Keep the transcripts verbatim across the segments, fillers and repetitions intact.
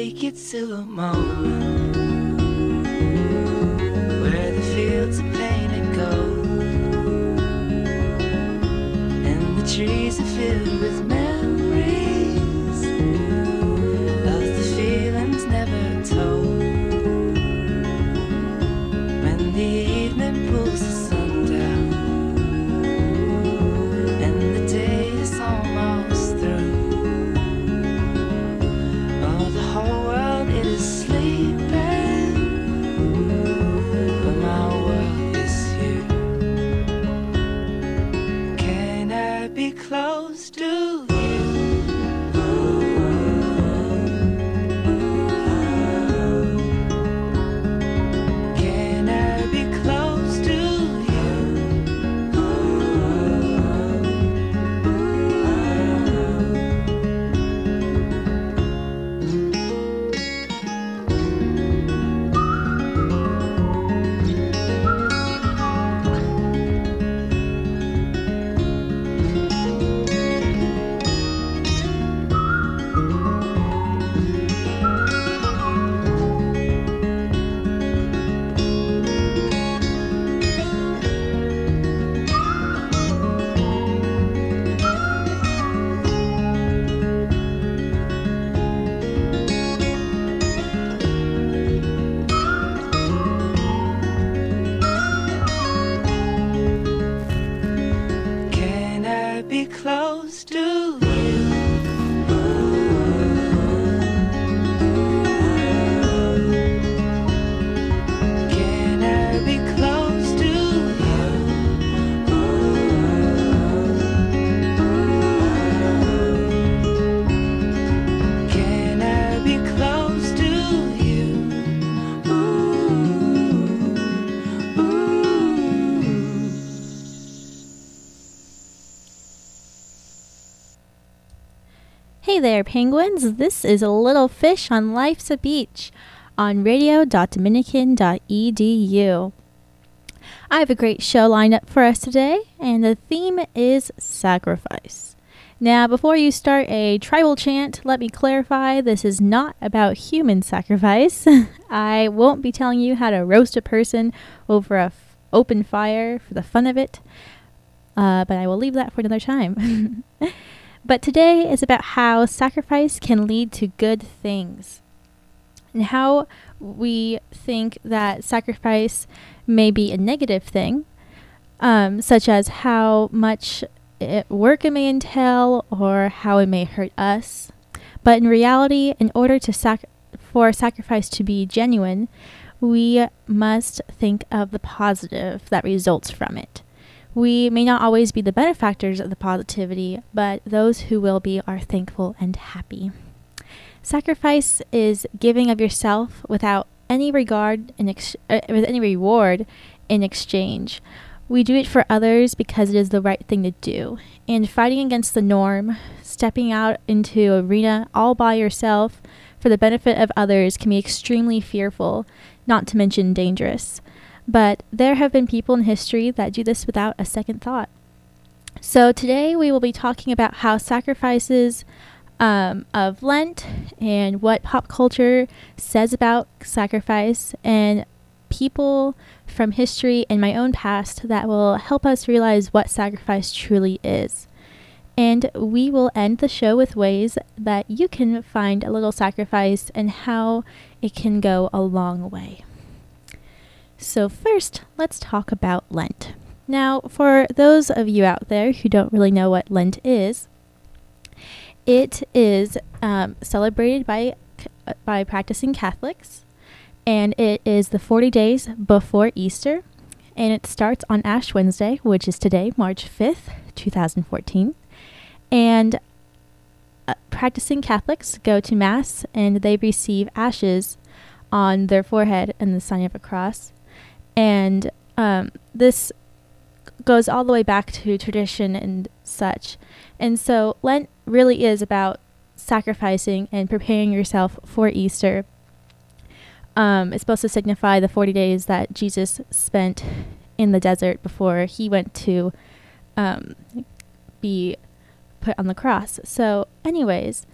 take it to a moment where the fields are painted gold and the trees are filled with memories of the feelings never told. When the evening pulls the sun down and the day is almost through, oh, the whole world it is sleeping, but my world is you. Can I be close to you? Can I be close to Can I be close to you? Can I be close to you? Can I be close to you? Ooh, ooh. Hey there, penguins. This is a little fish on Life's a Beach on radio dot dominican dot e d u. I have a great show lined up for us today, and the theme is sacrifice. Now, before you start a tribal chant, let me clarify this is not about human sacrifice. I won't be telling you how to roast a person over a f- open fire for the fun of it, uh, but I will leave that for another time. But today is about how sacrifice can lead to good things, and how we think that sacrifice may be a negative thing, um, such as how much it, work it may entail or how it may hurt us. But in reality, in order to sac- for sacrifice to be genuine, we must think of the positive that results from it. We may not always be the benefactors of the positivity, but those who will be are thankful and happy. Sacrifice is giving of yourself without any regard in ex- uh, with any reward in exchange. We do it for others because it is the right thing to do. And fighting against the norm, stepping out into an arena all by yourself for the benefit of others can be extremely fearful, not to mention dangerous. But there have been people in history that do this without a second thought. So today we will be talking about how sacrifices um, of Lent and what pop culture says about sacrifice, and people from history and my own past that will help us realize what sacrifice truly is. And we will end the show with ways that you can find a little sacrifice and how it can go a long way. So first, let's talk about Lent. Now, for those of you out there who don't really know what Lent is, it is um, celebrated by by practicing Catholics, and it is the forty days before Easter, and it starts on Ash Wednesday, which is today, March fifth, twenty fourteen. And uh, practicing Catholics go to Mass, and they receive ashes on their forehead and the sign of a cross. And um, this goes all the way back to tradition and such. And so Lent really is about sacrificing and preparing yourself for Easter. Um, it's supposed to signify the forty days that Jesus spent in the desert before he went to um, be put on the cross. So anyways,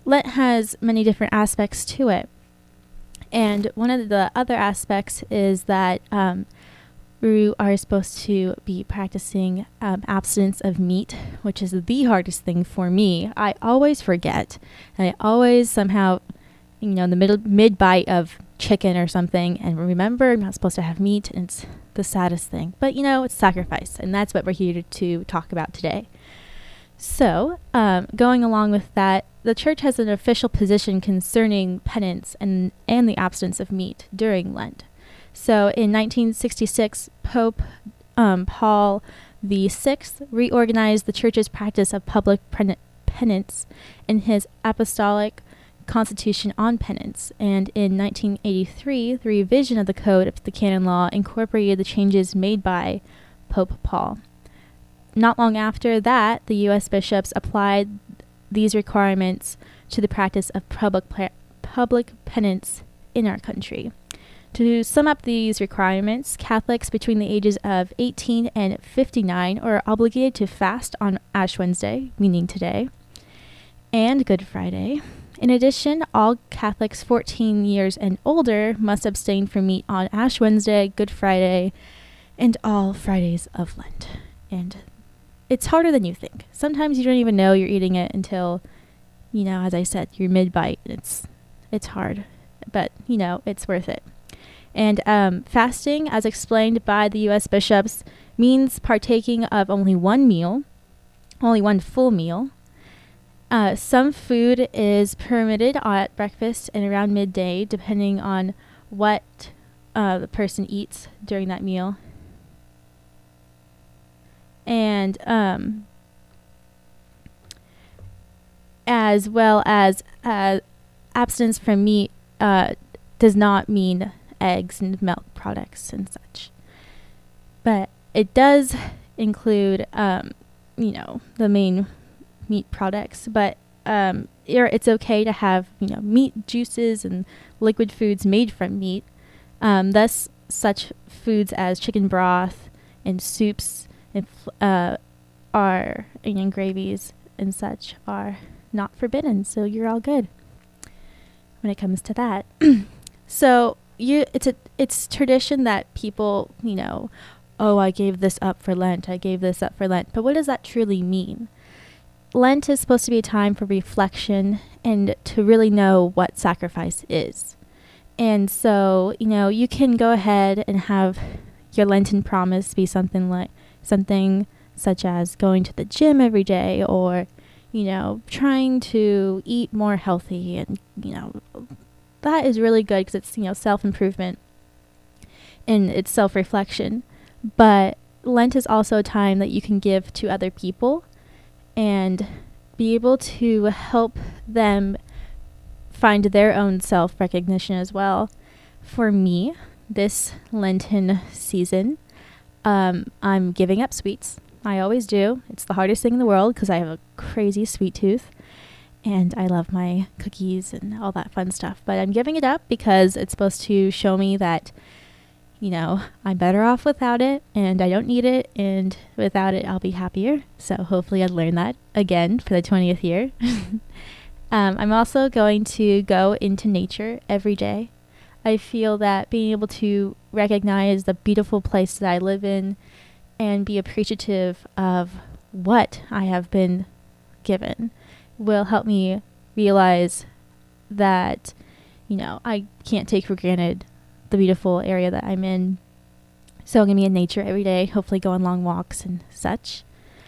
Lent has many different aspects to it. And one of the other aspects is that um, we are supposed to be practicing um, abstinence of meat, which is the hardest thing for me. I always forget. And I always somehow, you know, in the middle mid bite of chicken or something, and remember I'm not supposed to have meat, and it's the saddest thing. But, you know, it's sacrifice, and that's what we're here to, to talk about today. So, um, going along with that, the church has an official position concerning penance and, and the abstinence of meat during Lent. So in nineteen sixty-six, Pope um, Paul the Sixth reorganized the church's practice of public pen- penance in his apostolic constitution on penance. And in nineteen eighty-three, the revision of the Code of the Canon Law incorporated the changes made by Pope Paul. Not long after that, the U S bishops applied these requirements to the practice of public pa- public penance in our country. To sum up these requirements, Catholics between the ages of eighteen and fifty-nine are obligated to fast on Ash Wednesday, meaning today, and Good Friday. In addition, all Catholics fourteen years and older must abstain from meat on Ash Wednesday, Good Friday, and all Fridays of Lent. And it's harder than you think. Sometimes you don't even know you're eating it until, you know, as I said, you're mid-bite. It's it's hard, but, you know, it's worth it. And um, fasting, as explained by the U S bishops, means partaking of only one meal, only one full meal. Uh, some food is permitted at breakfast and around midday, depending on what uh, the person eats during that meal. And um, as well as uh, abstinence from meat uh, does not mean eggs and milk products and such. But it does include, um, you know, the main meat products. But um, it's okay to have, you know, meat juices and liquid foods made from meat. Um, thus, such foods as chicken broth and soups and uh, are and gravies and such are not forbidden. So you're all good when it comes to that. So you, it's a it's tradition that people, you know, oh, I gave this up for Lent. I gave this up for Lent. But what does that truly mean? Lent is supposed to be a time for reflection and to really know what sacrifice is. And so, you know, you can go ahead and have your Lenten promise be something like something such as going to the gym every day, or, you know, trying to eat more healthy. And, you know, that is really good because it's, you know, self-improvement and it's self-reflection. But Lent is also a time that you can give to other people and be able to help them find their own self-recognition as well. For me, this Lenten season, um, I'm giving up sweets. I always do. It's the hardest thing in the world because I have a crazy sweet tooth. And I love my cookies and all that fun stuff. But I'm giving it up because it's supposed to show me that, you know, I'm better off without it and I don't need it. And without it, I'll be happier. So hopefully I'd learn that again for the twentieth year. um, I'm also going to go into nature every day. I feel that being able to recognize the beautiful place that I live in and be appreciative of what I have been given will help me realize that, you know, I can't take for granted the beautiful area that I'm in. So I'm going to be in nature every day, hopefully go on long walks and such.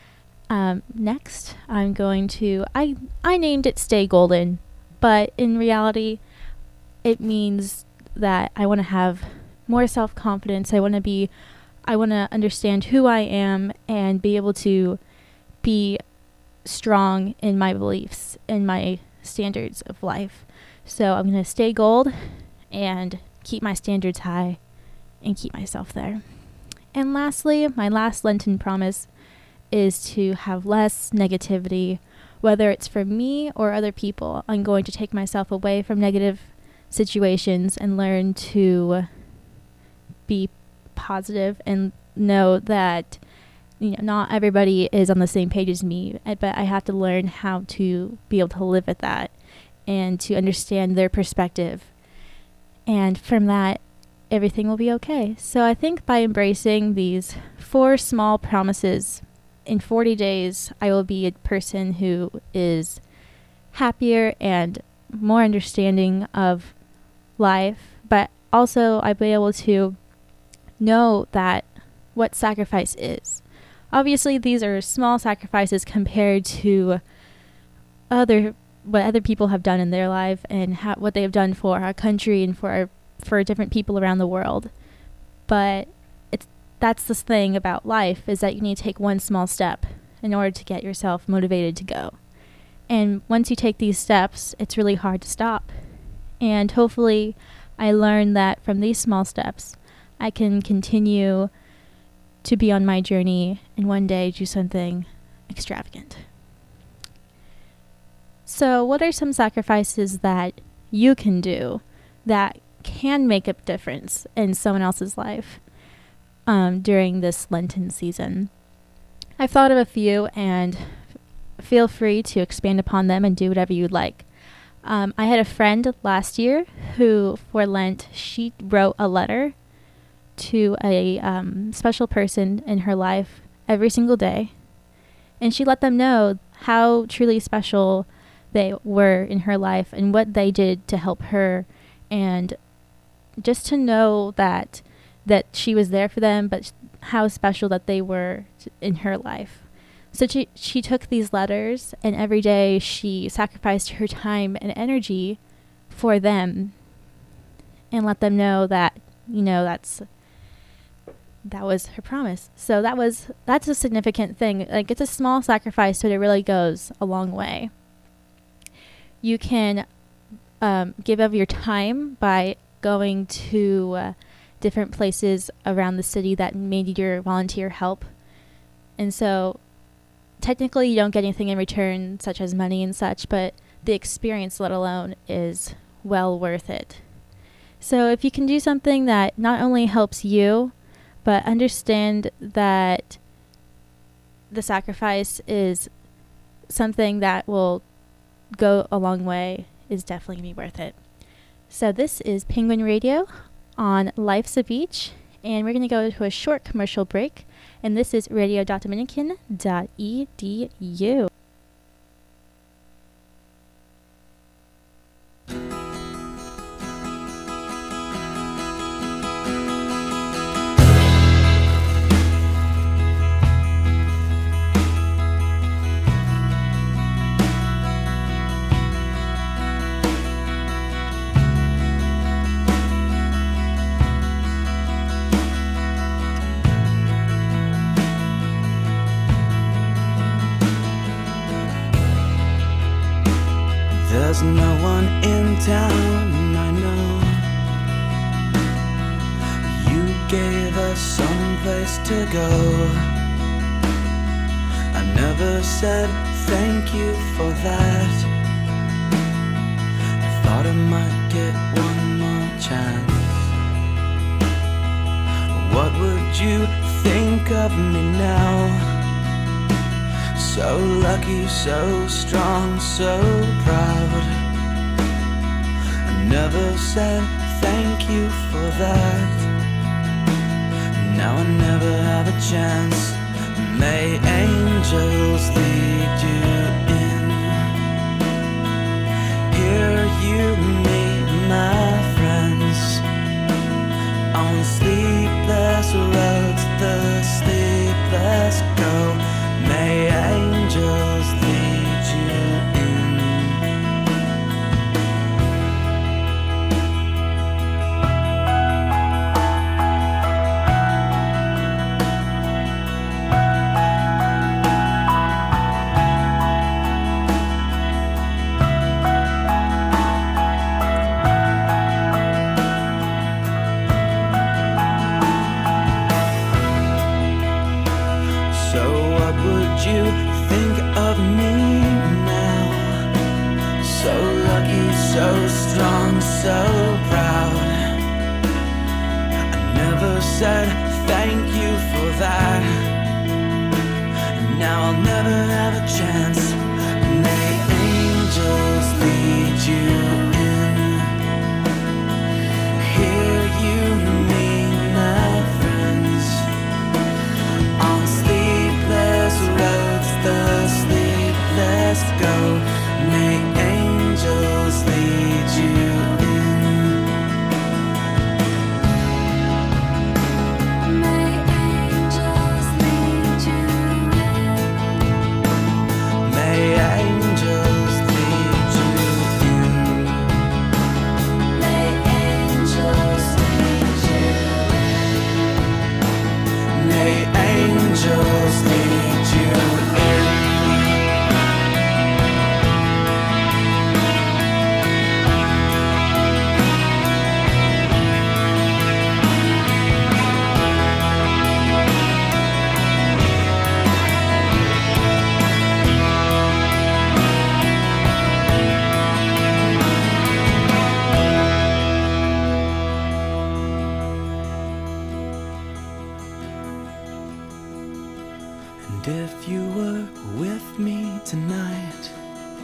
Um, next, I'm going to, I, I named it Stay Golden, but in reality, it means that I want to have more self-confidence. I want to be, I want to understand who I am and be able to be strong in my beliefs and my standards of life. So I'm going to stay gold and keep my standards high and keep myself there. And lastly, my last Lenten promise is to have less negativity, whether it's for me or other people. I'm going to take myself away from negative situations and learn to be positive and know that, you know, not everybody is on the same page as me, but I have to learn how to be able to live with that and to understand their perspective. And from that, everything will be okay. So I think by embracing these four small promises, in forty days, I will be a person who is happier and more understanding of life, but also I'll be able to know that what sacrifice is. Obviously, these are small sacrifices compared to other what other people have done in their life and how, what they have done for our country and for our, for different people around the world. But it's that's the thing about life, is that you need to take one small step in order to get yourself motivated to go. And once you take these steps, it's really hard to stop. And hopefully, I learned that from these small steps, I can continue to be on my journey and one day do something extravagant. So, what are some sacrifices that you can do that can make a difference in someone else's life um, during this Lenten season? I've thought of a few, and feel free to expand upon them and do whatever you'd like. Um, I had a friend last year who, for Lent, she wrote a letter to a um, special person in her life every single day, and she let them know how truly special they were in her life and what they did to help her, and just to know that that she was there for them, but how special that they were in her life. So she, she took these letters, and every day she sacrificed her time and energy for them and let them know that, you know, that's that was her promise. So that was that's a significant thing. Like, it's a small sacrifice, but it really goes a long way. You can um, give of your time by going to uh, different places around the city that may need your volunteer help. And so technically you don't get anything in return, such as money and such, but the experience, let alone, is well worth it. So if you can do something that not only helps you, but understand that the sacrifice is something that will go a long way, is definitely going to be worth it. So this is Penguin Radio on Life's a Beach, and we're going to go to a short commercial break, and this is radio dot dominican dot e d u. There's no one in town, I know. You gave us some place to go. I never said thank you for that. I thought I might get one more chance. What would you think of me now? So lucky, so strong, so proud. I never said thank you for that. Now I never have a chance. May angels lead you in. Here you meet my friends on sleepless roads, the sleepless go. May angels lead you in. You think of me now? So lucky, so strong, so proud. I never said thank you for that. Now I'll never have a chance. May angels lead you And if you were with me tonight,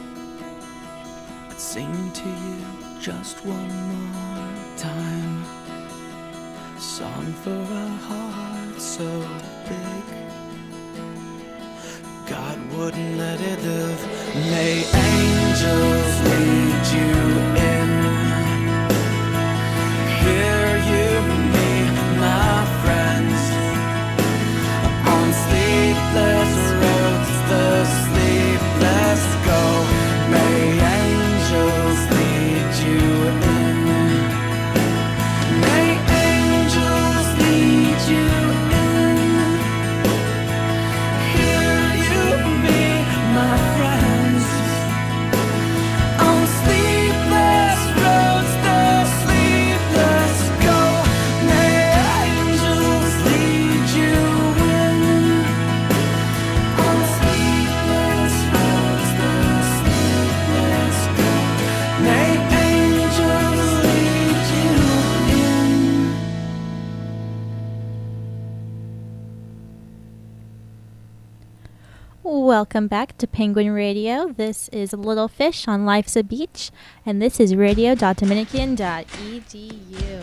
I'd sing to you just one more time, a song for a heart so big God wouldn't let it live. May angels lead you in. Hear you, me, my friends, on sleepless roads, the sleepless go. May angels lead you in. May angels lead you in. Hear you, me, my friends, on sleepless roads, the sleepless go. May angels lead you in. On sleepless roads, the sleepless go. May angels lead you in. Welcome back to Penguin Radio. This is Little Fish on Life's a Beach, and this is radio dot dominican dot e d u.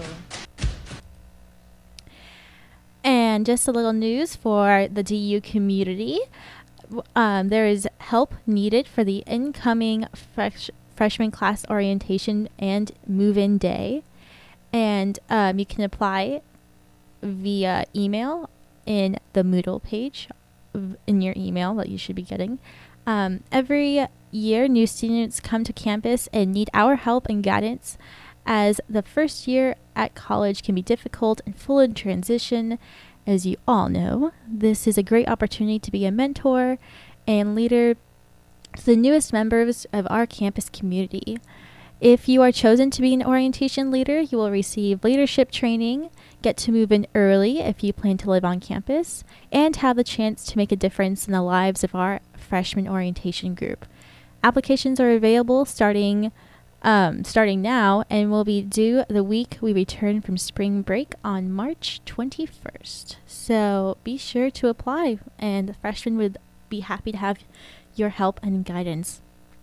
And just a little news for the D U community. W- Um, there is help needed for the incoming fresh, freshman class orientation and move-in day. And um, you can apply via email in the Moodle page v- in your email that you should be getting. Um, every year, new students come to campus and need our help and guidance, as the first year at college can be difficult and full in transition. As you all know, this is a great opportunity to be a mentor and leader to the newest members of our campus community. If you are chosen to be an orientation leader, you will receive leadership training, get to move in early if you plan to live on campus, and have the chance to make a difference in the lives of our freshman orientation group. Applications are available starting um, starting now and will be due the week we return from spring break on March twenty-first. So be sure to apply, and the freshmen would be happy to have your help and guidance.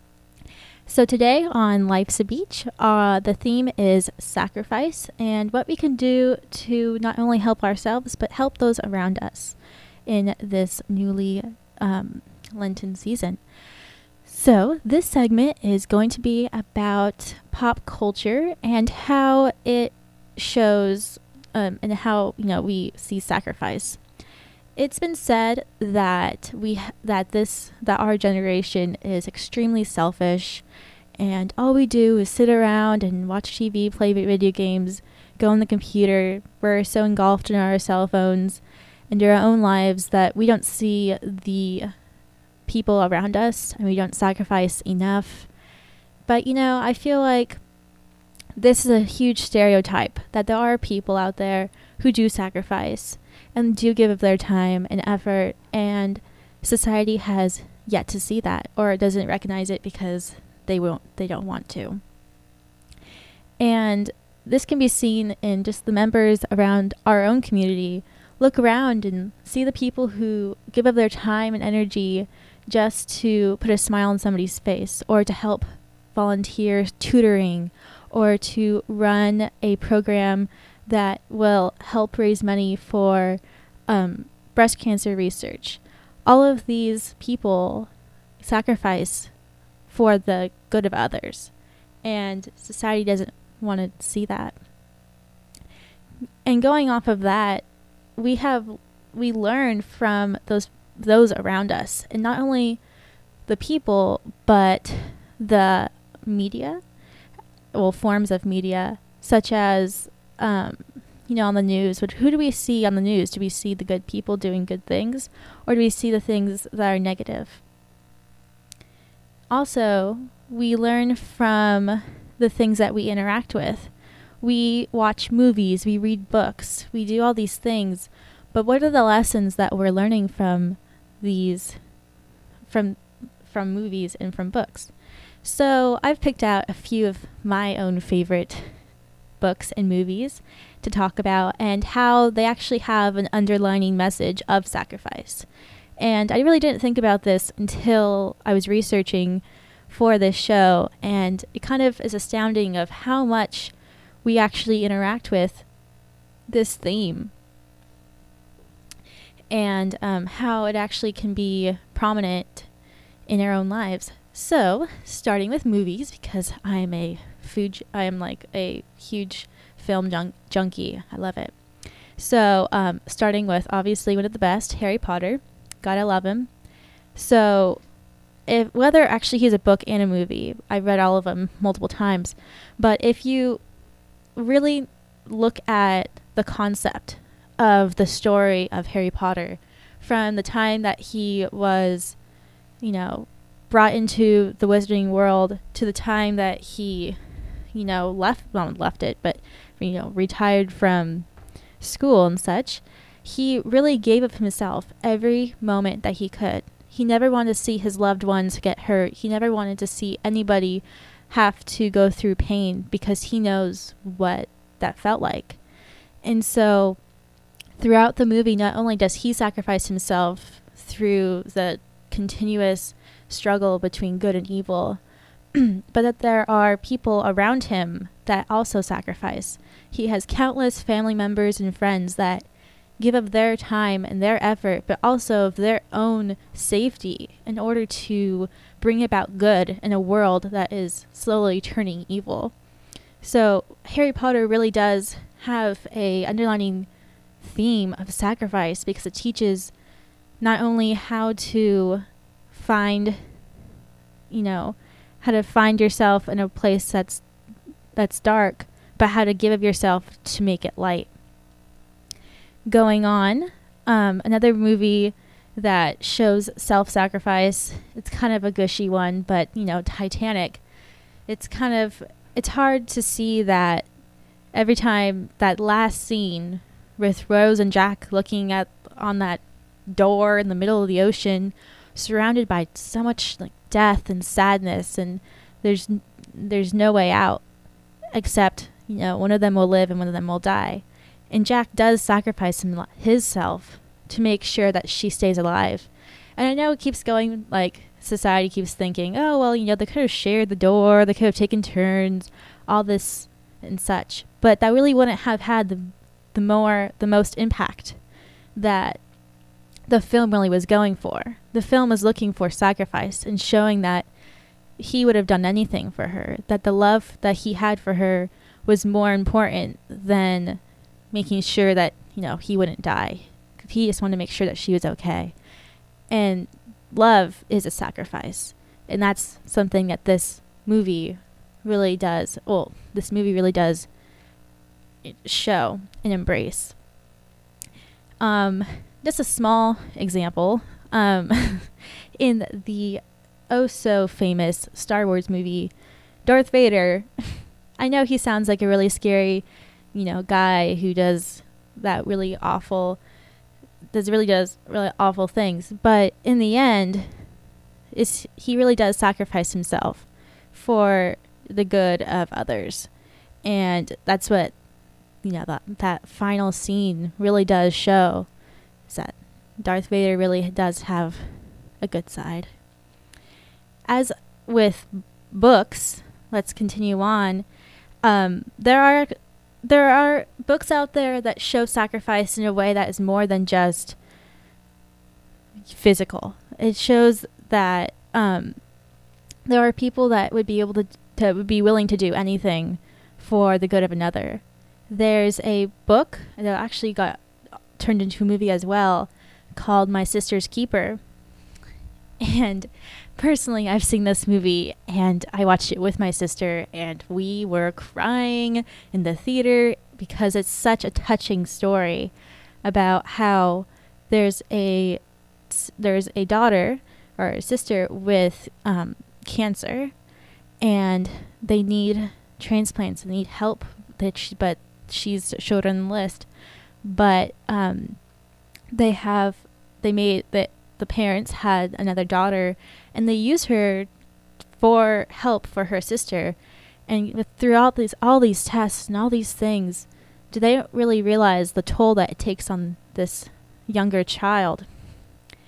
So today on Life's a Beach, uh, the theme is sacrifice and what we can do to not only help ourselves, but help those around us in this newly um, Lenten season. So this segment is going to be about pop culture and how it shows um, and how, you know, we see sacrifice. It's been said that we h- that this that our generation is extremely selfish, and all we do is sit around and watch T V, play vi- video games, go on the computer. We're so engulfed in our cell phones and our own lives that we don't see the people around us, and we don't sacrifice enough. But you know, I feel like this is a huge stereotype that there are people out there who do sacrifice and do give of their time and effort, and society has yet to see that, or doesn't recognize it because they won't they don't want to. And this can be seen in just the members around our own community. Look around and see the people who give of their time and energy just to put a smile on somebody's face, or to help volunteer tutoring, or to run a program that will help raise money for um, breast cancer research. All of these people sacrifice for the good of others, and society doesn't want to see that. And going off of that, we have we learn from those those around us, and not only the people, but the media, well, forms of media, such as um, you know, on the news. But who do we see on the news? Do we see the good people doing good things, or do we see the things that are negative? Also, we learn from the things that we interact with. We watch movies, we read books, we do all these things, but what are the lessons that we're learning from these, from from movies and from books? So I've picked out a few of my own favorite books and movies to talk about, and how they actually have an underlining message of sacrifice. And I really didn't think about this until I was researching for this show, and it kind of is astounding of how much we actually interact with this theme, and um, how it actually can be prominent in our own lives. So, starting with movies, because I'm a food, j- I am like a huge film jun- junkie. I love it. So, um, starting with obviously one of the best, Harry Potter. Gotta love him. So, if whether actually he's a book and a movie, I've read all of them multiple times. But if you really look at the concept of the story of Harry Potter, from the time that he was, you know, brought into the wizarding world to the time that he, you know, left, well, left it, but, you know, retired from school and such, he really gave of himself every moment that he could. He never wanted to see his loved ones get hurt. He never wanted to see anybody have to go through pain, because he knows what that felt like. And so throughout the movie, not only does he sacrifice himself through the continuous struggle between good and evil, but that there are people around him that also sacrifice. He has countless family members and friends that give of their time and their effort, but also of their own safety, in order to bring about good in a world that is slowly turning evil. So Harry Potter really does have a underlining theme of sacrifice, because it teaches not only how to find, you know, how to find yourself in a place that's that's dark, but how to give of yourself to make it light. Going on, um, another movie that shows self-sacrifice. It's kind of a gushy one, but, you know, Titanic. It's kind of, it's hard to see that every time that last scene with Rose and Jack looking at on that door in the middle of the ocean, surrounded by so much like death and sadness, and there's there's no way out, except, you know, one of them will live and one of them will die. And Jack does sacrifice him, himself to make sure that she stays alive. And I know it keeps going, like, society keeps thinking, oh, well, you know, they could have shared the door, they could have taken turns, all this and such. But that really wouldn't have had the the more, the most impact that the film really was going for. The film was looking for sacrifice and showing that he would have done anything for her, that the love that he had for her was more important than making sure that, you know, he wouldn't die. He just wanted to make sure that she was okay. And love is a sacrifice. And that's something that this movie really does, well, this movie really does show and embrace. Um, just a small example. Um, in the oh so famous Star Wars movie, Darth Vader, I know he sounds like a really scary, you know, guy who does that really awful, does really does really awful things. But in the end, it's, he really does sacrifice himself for the good of others. And that's what, you know, that, that final scene really does show, is that Darth Vader really does have a good side. As with books, let's continue on. Um, there are there are books out there that show sacrifice in a way that is more than just physical. It shows that um, there are people that would be able to, to would be willing to do anything for the good of another. There's a book that actually got turned into a movie as well, called My Sister's Keeper. And personally, I've seen this movie, and I watched it with my sister, and we were crying in the theater because it's such a touching story about how there's a there's a daughter or a sister with um, cancer, and they need transplants, they need help, that she, but she's showed on the list. But um, they have they made that. The parents had another daughter, and they used her for help for her sister. And with, throughout these all these tests and all these things, do they really realize the toll that it takes on this younger child?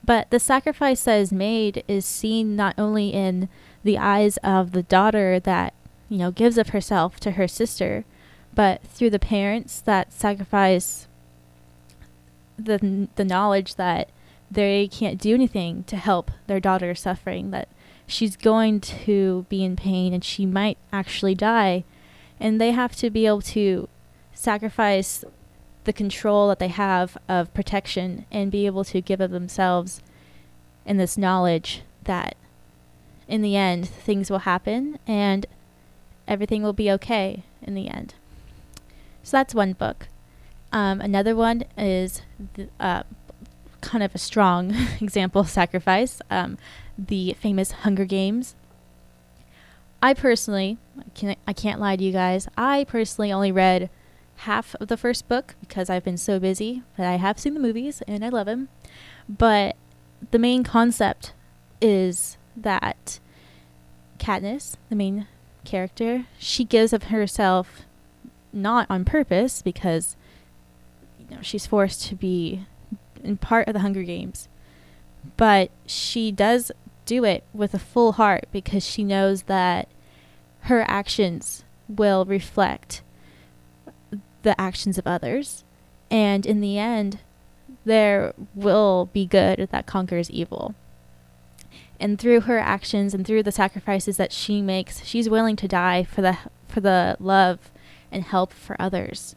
But the sacrifice that is made is seen not only in the eyes of the daughter that, you know, gives of herself to her sister, but through the parents that sacrifice the the knowledge that they can't do anything to help their daughter suffering, that she's going to be in pain and she might actually die, and they have to be able to sacrifice the control that they have of protection and be able to give of themselves in this knowledge that in the end things will happen and everything will be okay in the end. So that's one book. Um, another one is the, uh, kind of a strong example of sacrifice, um, the famous Hunger Games. I personally, I can't, I can't lie to you guys, I personally only read half of the first book because I've been so busy, but I have seen the movies and I love them. But the main concept is that Katniss, the main character, she gives of herself not on purpose because, you know, she's forced to be in part of the Hunger Games, but she does do it with a full heart because she knows that her actions will reflect the actions of others, and in the end there will be good that conquers evil. And through her actions and through the sacrifices that she makes, she's willing to die for the for the love and help for others.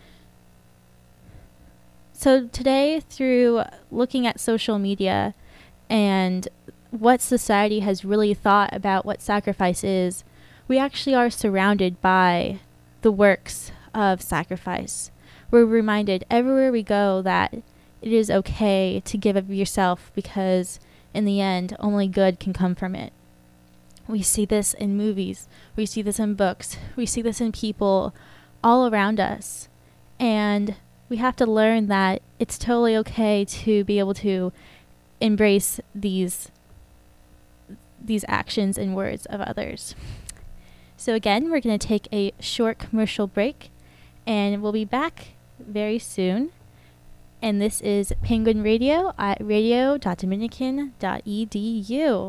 So today, through looking at social media and what society has really thought about what sacrifice is, we actually are surrounded by the works of sacrifice. We're reminded everywhere we go that it is okay to give of yourself because in the end, only good can come from it. We see this in movies, we see this in books, we see this in people all around us. And we have to learn that it's totally okay to be able to embrace these these actions and words of others. So again, we're going to take a short commercial break, and we'll be back very soon. And this is Penguin Radio at radio dot dominican dot e d u.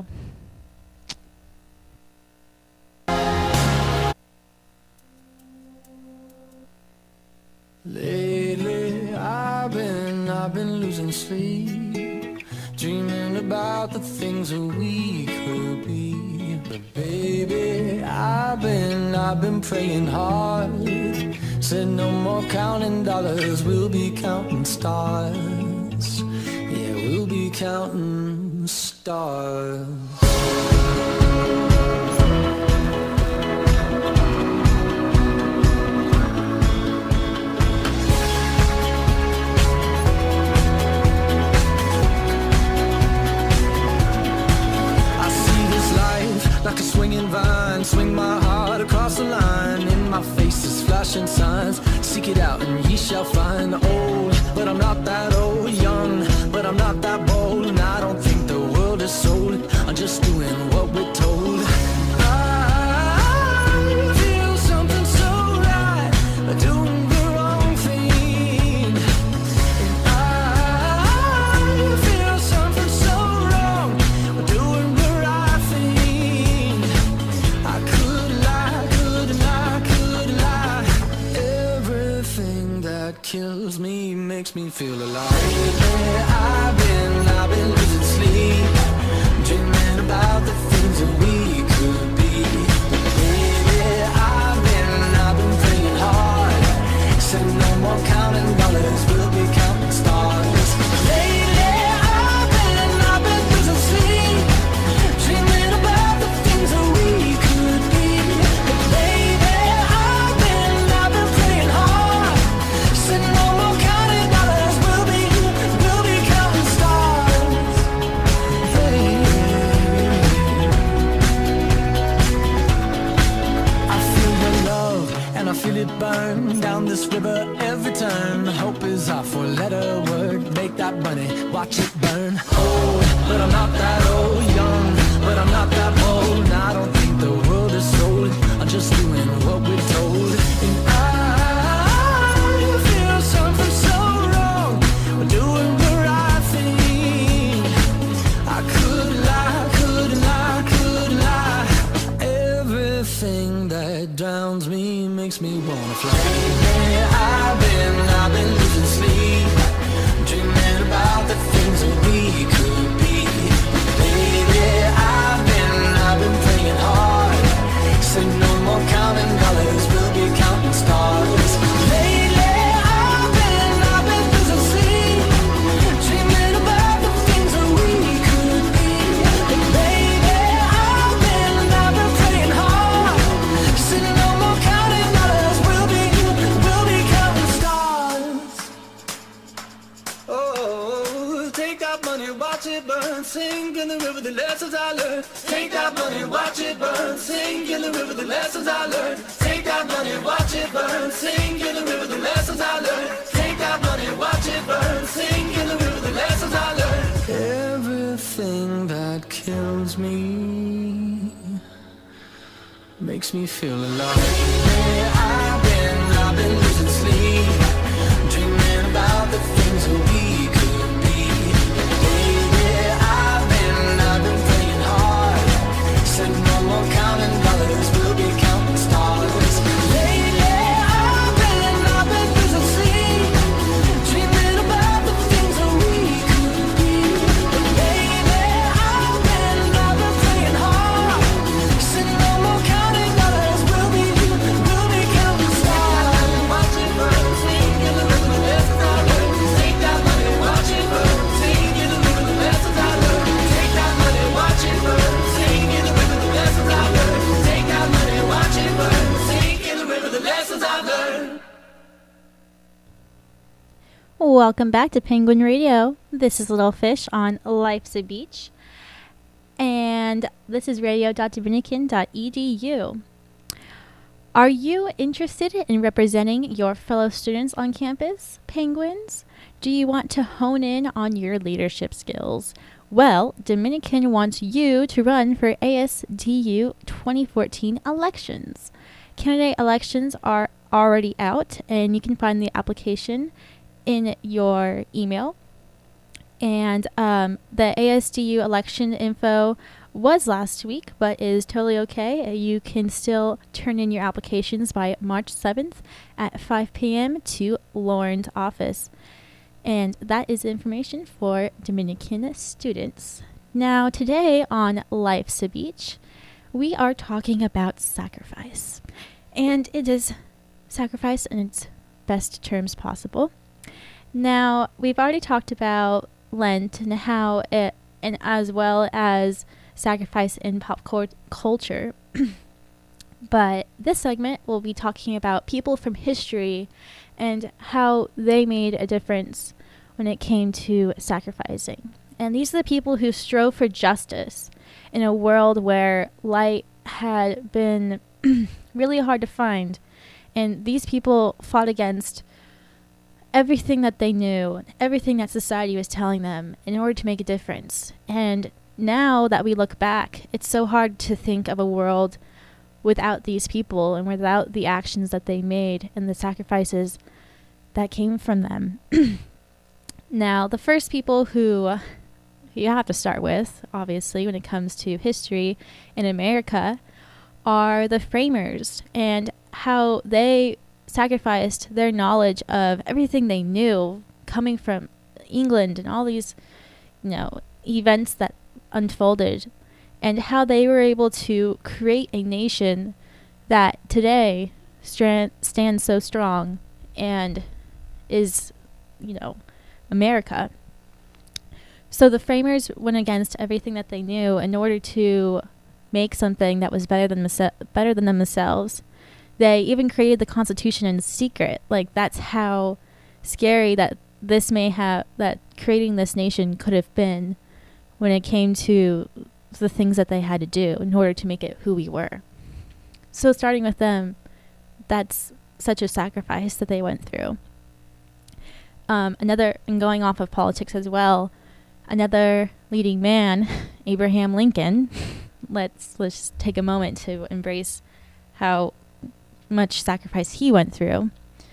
Lately, I've been, I've been losing sleep, dreaming about the things that we could be. But baby, I've been, I've been praying hard. Said no more counting dollars, we'll be counting stars. Yeah, we'll be counting stars. Like a swinging vine, swing my heart across the line. In my face is flashing signs. Seek it out and ye shall find. Old, but I'm not that old. Young, but I'm not that bold. And I don't think the world is sold. I'm just doing what we're told. I feel something so right, doing the wrong thing. And I feel something so wrong, doing the right thing. I could lie, could lie, could lie. Everything that kills me makes me feel alive. Lately, I've been, I've been losing sleep, dreaming about the things that we could be. Baby, I've been, I've been praying hard. Said no more counting dollars, we'll be counting stars. Lately, I've been, I've been losing sleep, dreaming about the things that we could be. But baby, I've been, I've been praying hard. Said no more counting dollars, we'll be, we'll be counting stars. Hey. I feel the love and I feel it burn down this river every turn. Hope is our four-letter word. Make that money, watch it burn. Old, but I'm not that old. Young, but I'm not that bold. And I don't think the world is sold. I'm just doing what we're told. And I feel something so wrong. We're doing the right thing. that money, watch it burn, sink in the river, the lessons I learned. Take that money, watch it burn, sink in the river, the lessons I learned. Take that money, watch it burn, sink in the river, the lessons I learned. Take that money, watch it burn, sink in the river, the lessons I learned. Everything that kills me makes me feel alive. Lately I've been, I've been losing sleep, dreaming about the things that we could be. Lately I've been, I've been playing hard, said no more counting dollars, we'll be counting stars. Lately I've been, I've been losing sleep, dreaming about the things that we could be. Lately I've been, I've been playing hard, said no more counting dollars, we'll be, we'll be counting stars. Watch it burn, sing in the river, the lessons I learned. Take that money, watch it burn, sing in the river, the lessons I learned. Take that money, watch it burn, sing in the river, the lessons I learned. Take that money, watch it burn, sing in the river, the lessons I learned. Welcome back to Penguin Radio. This is Little Fish on Life's a Beach. And this is radio dot dominican dot e d u. Are you interested in representing your fellow students on campus, Penguins? Do you want to hone in on your leadership skills? Well, Dominican wants you to run for A S D U twenty fourteen elections. Candidate elections are already out, and you can find the application in your email. And um, the A S D U election info was last week, but is totally okay. You can still turn in your applications by March seventh at five p.m. to Lauren's office. And that is information for Dominican students. Now, today on Life's a Beach, we are talking about sacrifice. And it is sacrifice in its best terms possible. Now, we've already talked about Lent and how it, and as well as sacrifice in pop cult- culture. But this segment will be talking about people from history and how they made a difference when it came to sacrificing. And these are the people who strove for justice in a world where light had been really hard to find. And these people fought against everything that they knew, everything that society was telling them in order to make a difference. And now that we look back, it's so hard to think of a world without these people and without the actions that they made and the sacrifices that came from them. Now, the first people who you have to start with, obviously, when it comes to history in America, are the framers and how they sacrificed their knowledge of everything they knew coming from England and all these, you know, events that unfolded, and how they were able to create a nation that today stra- stands so strong and is, you know, America. So the framers went against everything that they knew in order to make something that was better than mase- better than themselves. They even created the Constitution in secret. Like, that's how scary that this may have, that creating this nation could have been when it came to the things that they had to do in order to make it who we were. So starting with them, that's such a sacrifice that they went through. Um, another, and going off of politics as well, another leading man, Abraham Lincoln. Let's let's take a moment to embrace how much sacrifice he went through.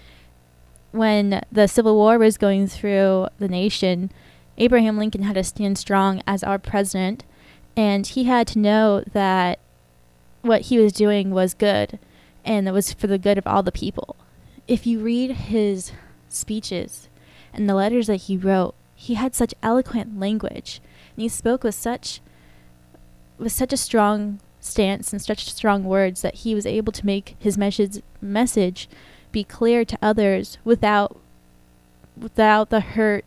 When the Civil War was going through the nation, Abraham Lincoln had to stand strong as our president, and he had to know that what he was doing was good, and it was for the good of all the people. If you read his speeches and the letters that he wrote, he had such eloquent language, and he spoke with such with such a strong stance and such strong words that he was able to make his message message be clear to others without without the hurt,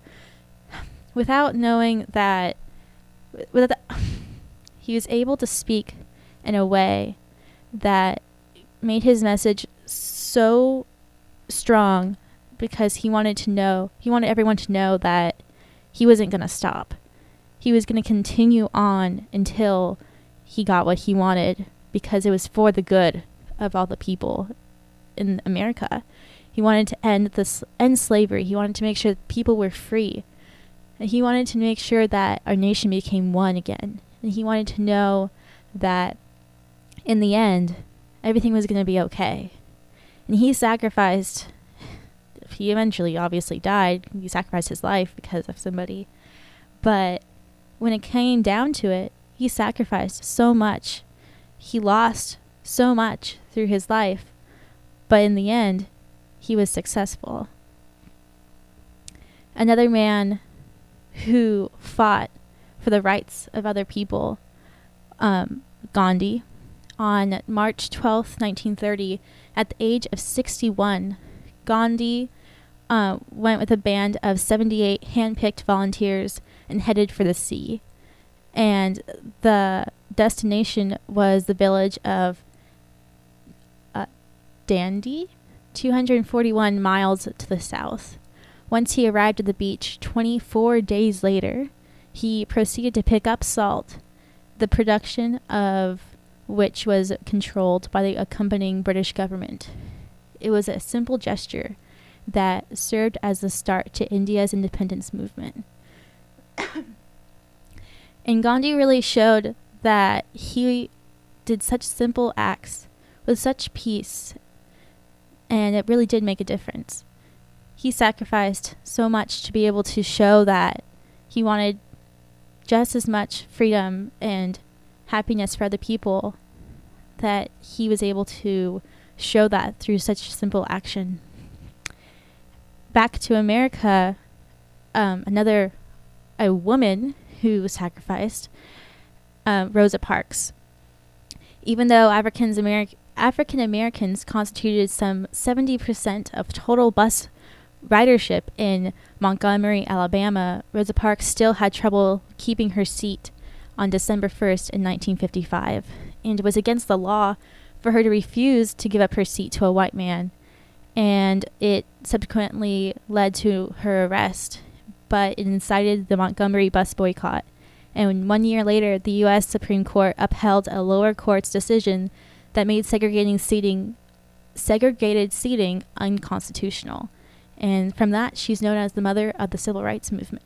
without knowing that without the, he was able to speak in a way that made his message so strong, because he wanted to know, he wanted everyone to know that he wasn't going to stop. He was going to continue on until he got what he wanted, because it was for the good of all the people in America. He wanted to end this end slavery. He wanted to make sure that people were free. And he wanted to make sure that our nation became one again. And he wanted to know that in the end, everything was going to be okay. And he sacrificed, he eventually obviously died. He sacrificed his life because of somebody. But when it came down to it, he sacrificed so much. He lost so much through his life. But in the end, he was successful. Another man who fought for the rights of other people, um, Gandhi, on March twelfth, nineteen thirty, at the age of sixty-one, Gandhi uh, went with a band of seventy-eight hand-picked volunteers and headed for the sea. And the destination was the village of uh, Dandi, two hundred forty-one miles to the south. Once he arrived at the beach, twenty-four days later, he proceeded to pick up salt, the production of which was controlled by the accompanying British government. It was a simple gesture that served as the start to India's independence movement. And Gandhi really showed that he did such simple acts with such peace, and it really did make a difference. He sacrificed so much to be able to show that he wanted just as much freedom and happiness for other people, that he was able to show that through such simple action. Back to America, um, another a woman who was sacrificed, uh, Rosa Parks. Even though Africans Ameri- African Americans constituted some seventy percent of total bus ridership in Montgomery, Alabama, Rosa Parks still had trouble keeping her seat on December first in nineteen fifty-five, and it was against the law for her to refuse to give up her seat to a white man, and it subsequently led to her arrest, but it incited the Montgomery bus boycott. And one year later, the U S Supreme Court upheld a lower court's decision that made segregating seating, segregated seating unconstitutional. And from that, she's known as the mother of the civil rights movement.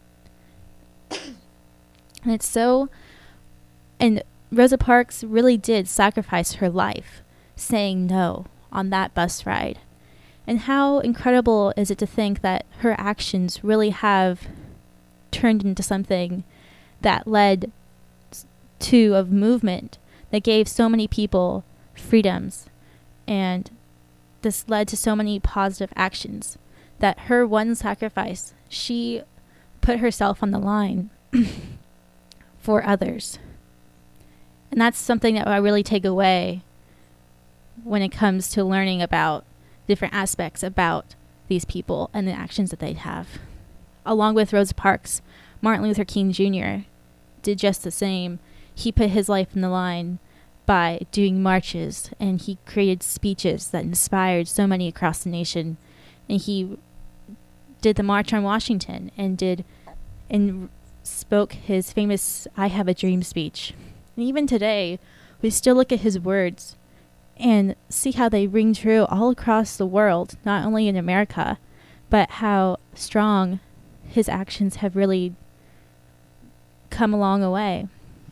And it's so, and Rosa Parks really did sacrifice her life saying no on that bus ride. And how incredible is it to think that her actions really have turned into something that led to a movement that gave so many people freedoms, and this led to so many positive actions, that her one sacrifice, she put herself on the line for others. And that's something that I really take away when it comes to learning about different aspects about these people and the actions that they have. Along with Rosa Parks, Martin Luther King Junior did just the same. He put his life on the line by doing marches, and he created speeches that inspired so many across the nation. And he did the March on Washington and did and spoke his famous I Have a Dream speech. And even today, we still look at his words and see how they ring true all across the world, not only in America, but how strong his actions have really come along a way.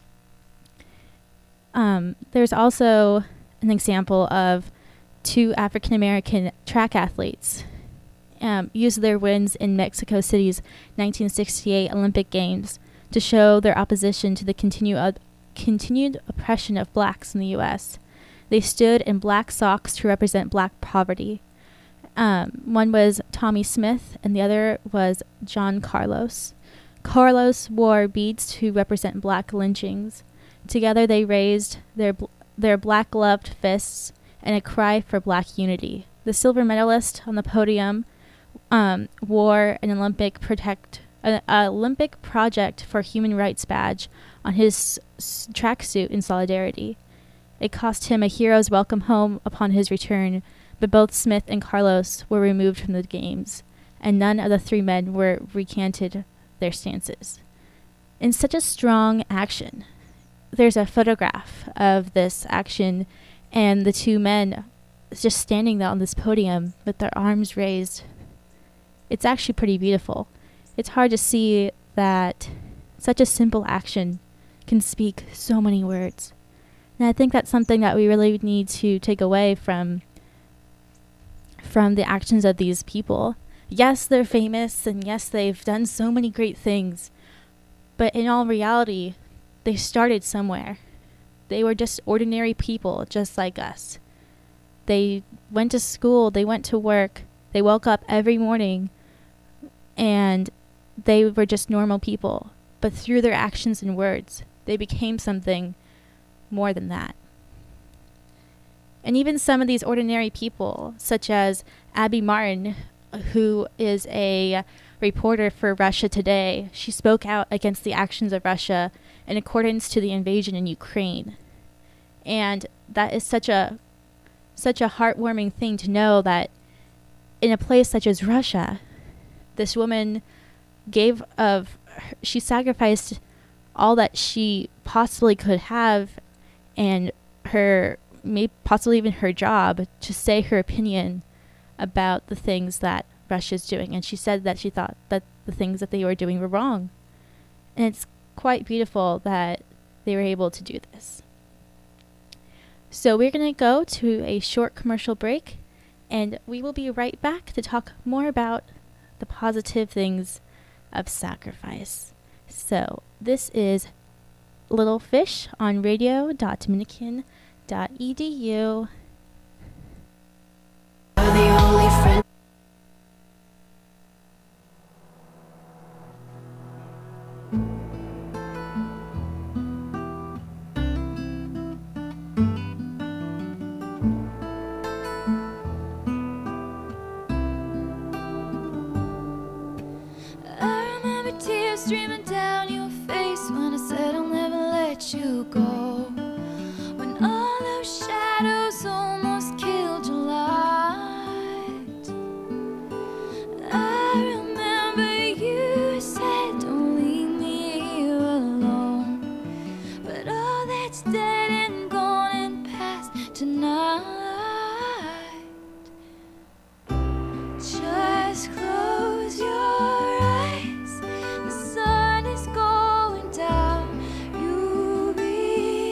Um, there's also an example of two African American track athletes um, used their wins in Mexico City's nineteen sixty-eight Olympic Games to show their opposition to the continue, uh, continued oppression of blacks in the U S They stood in black socks to represent black poverty. Um, one was Tommy Smith, and the other was John Carlos. Carlos wore beads to represent black lynchings. Together they raised their bl- their black-gloved fists in a cry for black unity. The silver medalist on the podium um, wore an Olympic protect an Olympic Project for Human Rights badge on his s- tracksuit in solidarity. It cost him a hero's welcome home upon his return, but both Smith and Carlos were removed from the games, and none of the three men were recanted their stances in such a strong action. There's a photograph of this action and the two men just standing there on this podium with their arms raised. It's actually pretty beautiful. It's hard to see that such a simple action can speak so many words. And I think that's something that we really need to take away from from the actions of these people. Yes, they're famous, and yes, they've done so many great things, but in all reality, they started somewhere. They were just ordinary people, just like us. They went to school, they went to work, they woke up every morning, and they were just normal people. But through their actions and words, they became something more than that. And even some of these ordinary people, such as Abby Martin, who is a reporter for Russia Today, she spoke out against the actions of Russia in accordance to the invasion in Ukraine. And that is such a such a heartwarming thing to know that in a place such as Russia, this woman gave of, she sacrificed all that she possibly could have, and her, maybe possibly even her job, to say her opinion about the things that Russia's doing. And she said that she thought that the things that they were doing were wrong. And it's quite beautiful that they were able to do this. So we're going to go to a short commercial break, and we will be right back to talk more about the positive things of sacrifice. So this is Little Fish on radio dot dominican dot e d u. The only friend. I remember tears streaming down your face when I said I'll never let you go. When all those shadows almost killed your light, I remember you said don't leave me here alone. But all that's dead and gone and past tonight. Just close your eyes. The sun is going down. You'll be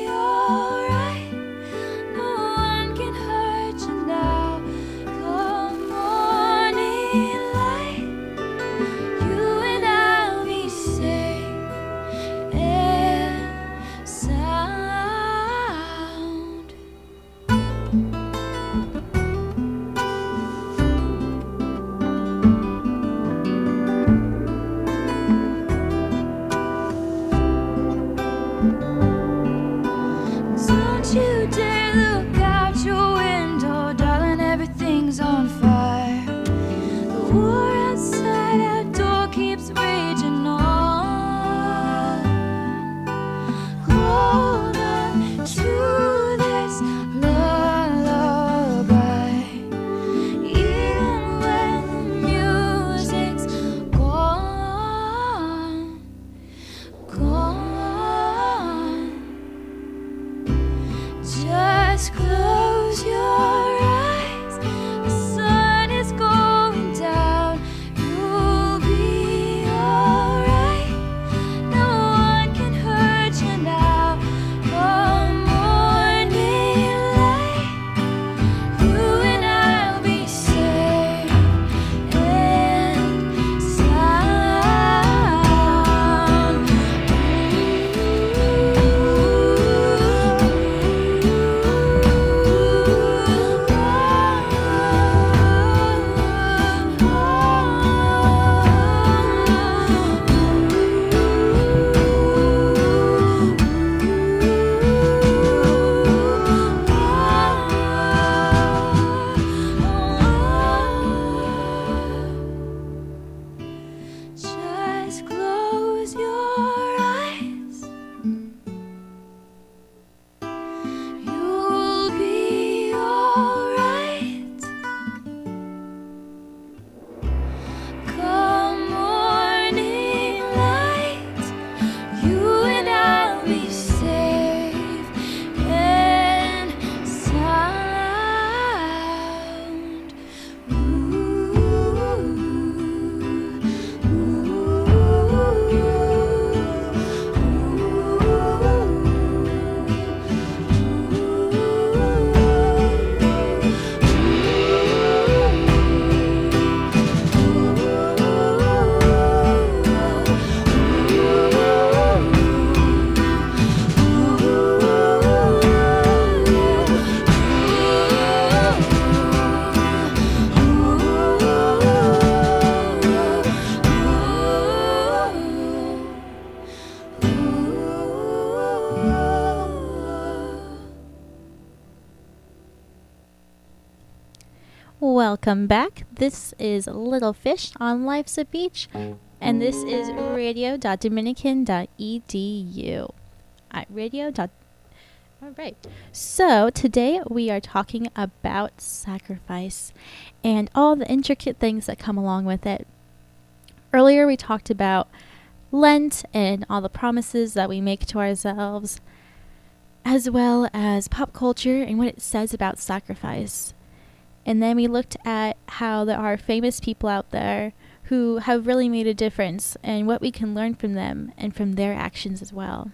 Welcome back. This is Little Fish on Life's a Beach, and this is radio dot dominican dot e d u. At radio. All right. So today we are talking about sacrifice and all the intricate things that come along with it. Earlier we talked about Lent and all the promises that we make to ourselves, as well as pop culture and what it says about sacrifice. And then we looked at how there are famous people out there who have really made a difference and what we can learn from them and from their actions as well.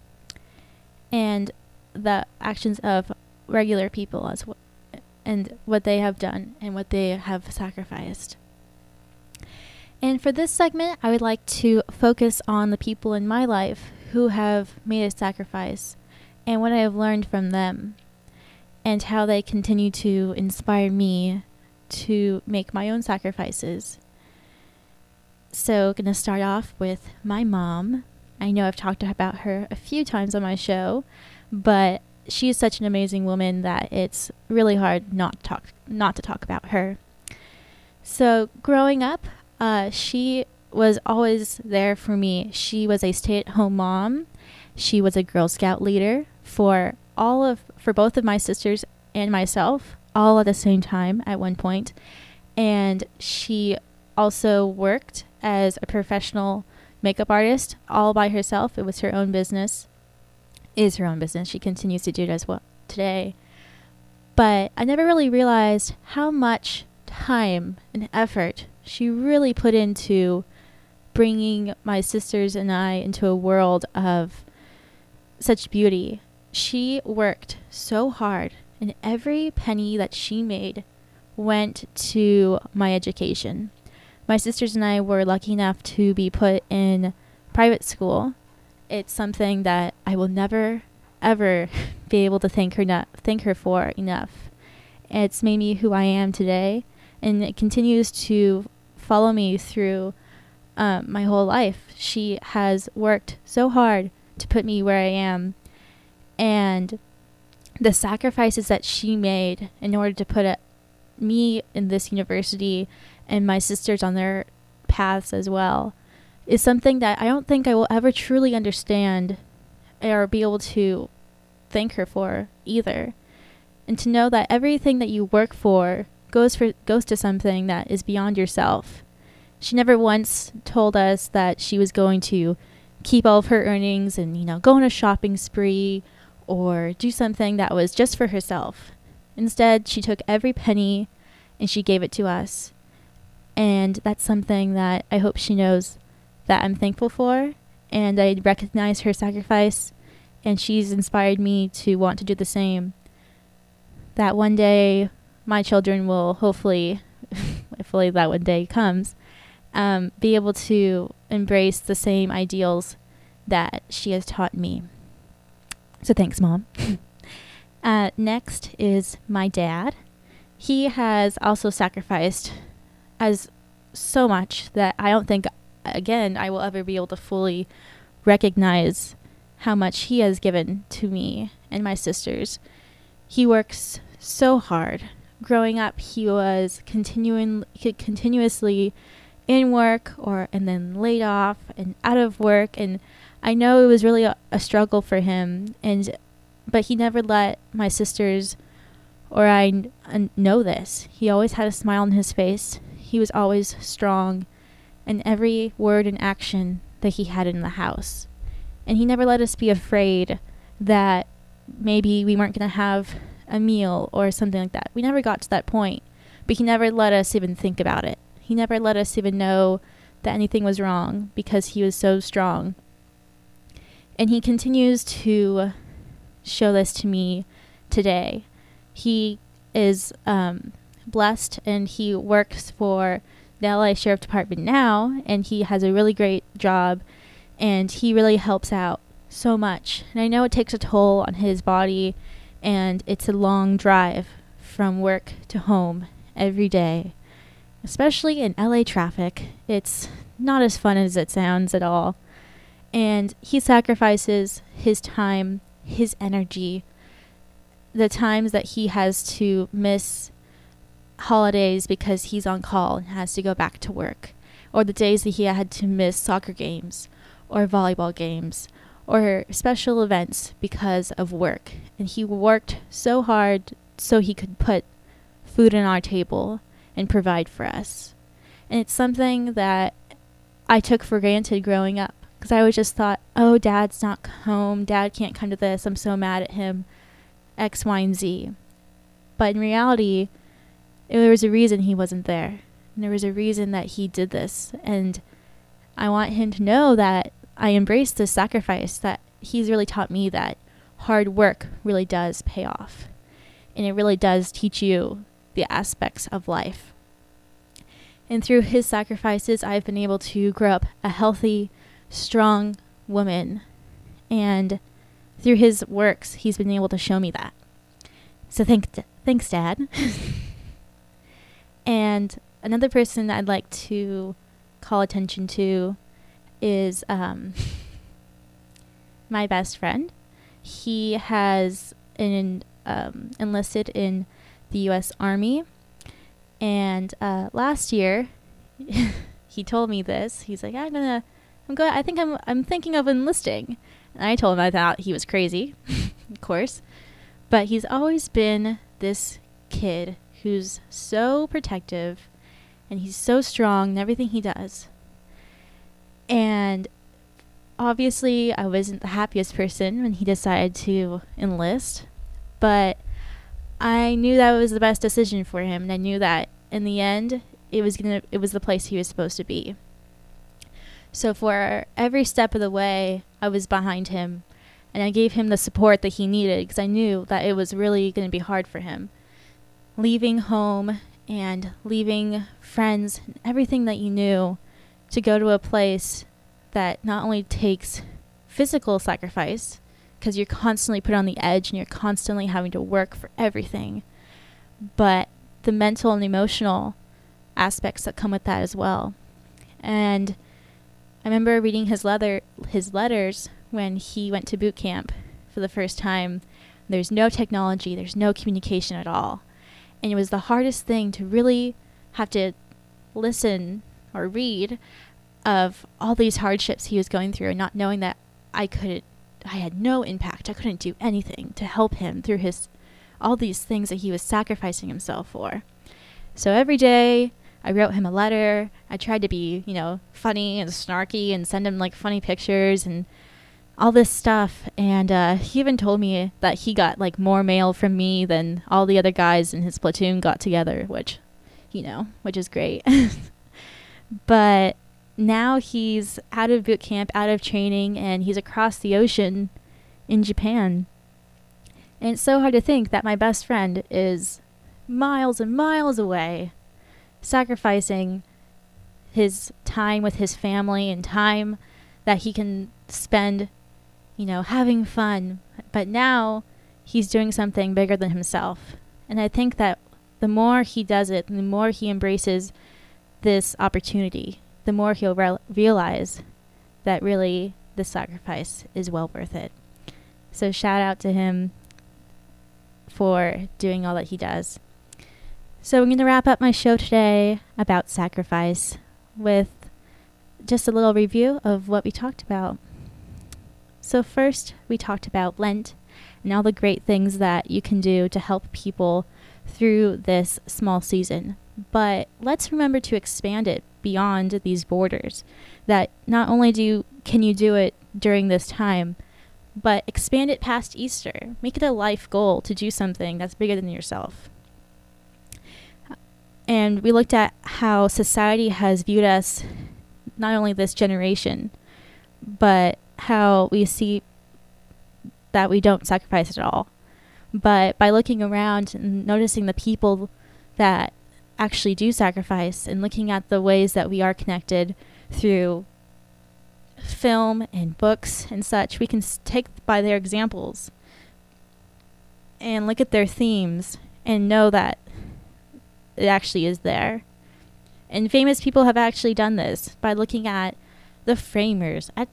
And the actions of regular people as well, and what they have done and what they have sacrificed. And for this segment, I would like to focus on the people in my life who have made a sacrifice and what I have learned from them, and how they continue to inspire me to make my own sacrifices. So, going to start off with my mom. I know I've talked about her a few times on my show, but she is such an amazing woman that it's really hard not to talk, not to talk about her. So, growing up, uh, she was always there for me. She was a stay-at-home mom. She was a Girl Scout leader for all of for both of my sisters and myself, all at the same time at one point. And she also worked as a professional makeup artist all by herself. It was her own business. Is her own business. She continues to do it as well today. But I never really realized how much time and effort she really put into bringing my sisters and I into a world of such beauty. She worked so hard, and every penny that she made went to my education. My sisters and I were lucky enough to be put in private school. It's something that I will never, ever be able to thank her not, thank her for enough. It's made me who I am today, and it continues to follow me through um, my whole life. She has worked so hard to put me where I am. And the sacrifices that she made in order to put a, me in this university and my sisters on their paths as well is something that I don't think I will ever truly understand or be able to thank her for either. And to know that everything that you work for goes for goes to something that is beyond yourself. She never once told us that she was going to keep all of her earnings and, you know, go on a shopping spree or do something that was just for herself. Instead, she took every penny and she gave it to us. And that's something that I hope she knows that I'm thankful for, and I recognize her sacrifice, and she's inspired me to want to do the same. That one day my children will hopefully, hopefully that one day comes, um, be able to embrace the same ideals that she has taught me. So thanks, Mom. uh, next is my dad. He has also sacrificed as so much that I don't think, again, I will ever be able to fully recognize how much he has given to me and my sisters. He works so hard. Growing up, he was continuing continuously in work or and then laid off and out of work, and I know it was really a, a struggle for him, and but he never let my sisters or I n- n- know this. He always had a smile on his face. He was always strong in every word and action that he had in the house. And he never let us be afraid that maybe we weren't going to have a meal or something like that. We never got to that point, but he never let us even think about it. He never let us even know that anything was wrong because he was so strong. And he continues to show this to me today. He is um, blessed, and he works for the L A Sheriff Department now, and he has a really great job, and he really helps out so much. And I know it takes a toll on his body, and it's a long drive from work to home every day, especially in L A traffic. It's not as fun as it sounds at all. And he sacrifices his time, his energy, the times that he has to miss holidays because he's on call and has to go back to work, or the days that he had to miss soccer games or volleyball games or special events because of work. And he worked so hard so he could put food on our table and provide for us. And it's something that I took for granted growing up, because I always just thought, oh, Dad's not home, Dad can't come to this, I'm so mad at him, X, Y, and Z. But in reality, there was a reason he wasn't there. And there was a reason that he did this. And I want him to know that I embrace this sacrifice, that he's really taught me that hard work really does pay off. And it really does teach you the aspects of life. And through his sacrifices, I've been able to grow up a healthy, strong woman. And through his works, he's been able to show me that. So thank, thanks, Dad. And another person I'd like to call attention to is um, my best friend. He has an, um, enlisted in the U S Army. And uh, last year, he told me this. He's like, I'm gonna, I'm going. I think I'm, I'm thinking of enlisting. And I told him I thought he was crazy, of course. But he's always been this kid who's so protective, and he's so strong in everything he does. And obviously, I wasn't the happiest person when he decided to enlist, but I knew that was the best decision for him, and I knew that in the end, it was gonna, it was the place he was supposed to be. So for every step of the way, I was behind him, and I gave him the support that he needed, because I knew that it was really going to be hard for him. Leaving home and leaving friends and everything that you knew to go to a place that not only takes physical sacrifice, because you're constantly put on the edge and you're constantly having to work for everything, but the mental and emotional aspects that come with that as well. And I remember reading his letter, his letters when he went to boot camp for the first time. There's no technology, there's no communication at all. And it was the hardest thing to really have to listen or read of all these hardships he was going through, and not knowing that I couldn't, I had no impact. I couldn't do anything to help him through his, all these things that he was sacrificing himself for. So every day I wrote him a letter. I tried to be, you know, funny and snarky and send him like funny pictures and all this stuff. And uh, he even told me that he got like more mail from me than all the other guys in his platoon got together, which, you know, which is great. But now he's out of boot camp, out of training, and he's across the ocean in Japan. And it's so hard to think that my best friend is miles and miles away, sacrificing his time with his family and time that he can spend, you know, having fun. But now he's doing something bigger than himself. And I think that the more he does it, the more he embraces this opportunity, the more he'll re- realize that really the sacrifice is well worth it. So shout out to him for doing all that he does. So I'm going to wrap up my show today about sacrifice with just a little review of what we talked about. So first, we talked about Lent and all the great things that you can do to help people through this small season. But let's remember to expand it beyond these borders. That not only do you, can you do it during this time, but expand it past Easter. Make it a life goal to do something that's bigger than yourself. And we looked at how society has viewed us, not only this generation, but how we see that we don't sacrifice at all. But by looking around and noticing the people that actually do sacrifice, and looking at the ways that we are connected through film and books and such, we can s- take by their examples and look at their themes and know that it actually is there. And famous people have actually done this by looking at the framers, at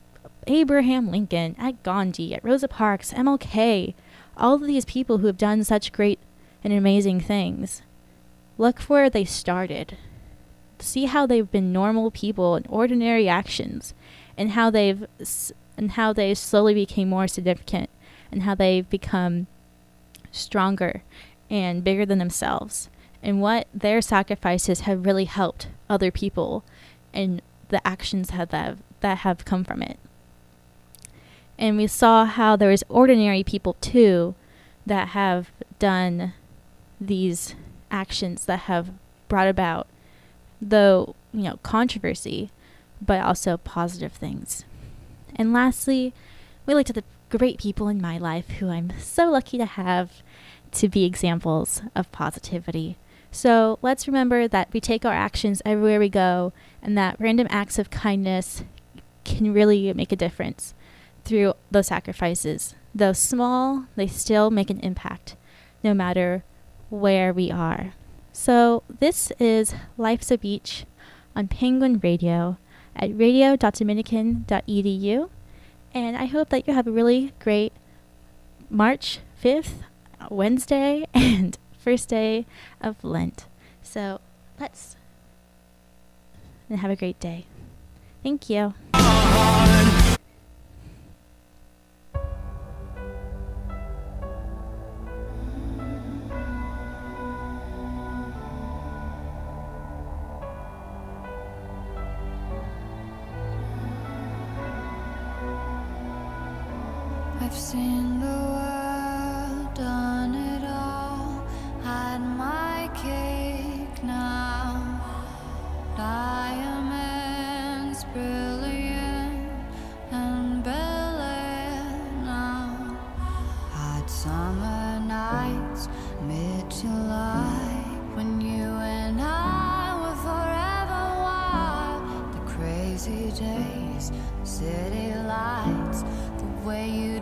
Abraham Lincoln, at Gandhi, at Rosa Parks, M L K, all of these people who have done such great and amazing things. Look where they started. See how they've been normal people and ordinary actions, and how they've and how they slowly became more significant, and how they've become stronger and bigger than themselves, and what their sacrifices have really helped other people, and the actions have that that have come from it. And we saw how there is ordinary people too that have done these actions that have brought about, though, you know, controversy, but also positive things. And lastly, we looked at the great people in my life who I'm so lucky to have to be examples of positivity. So let's remember that we take our actions everywhere we go, and that random acts of kindness can really make a difference through those sacrifices. Though small, they still make an impact, no matter where we are. So this is Life's a Beach on Penguin Radio at radio dot dominican dot e d u, and I hope that you have a really great March fifth, Wednesday, and first day of Lent. So let's and have a great day. Thank you. I've seen the world, done it all, had my cake now. Diamonds brilliant and Bel Air now. Hot summer nights, mid-July, when you and I were forever wild. The crazy days, city lights, the way you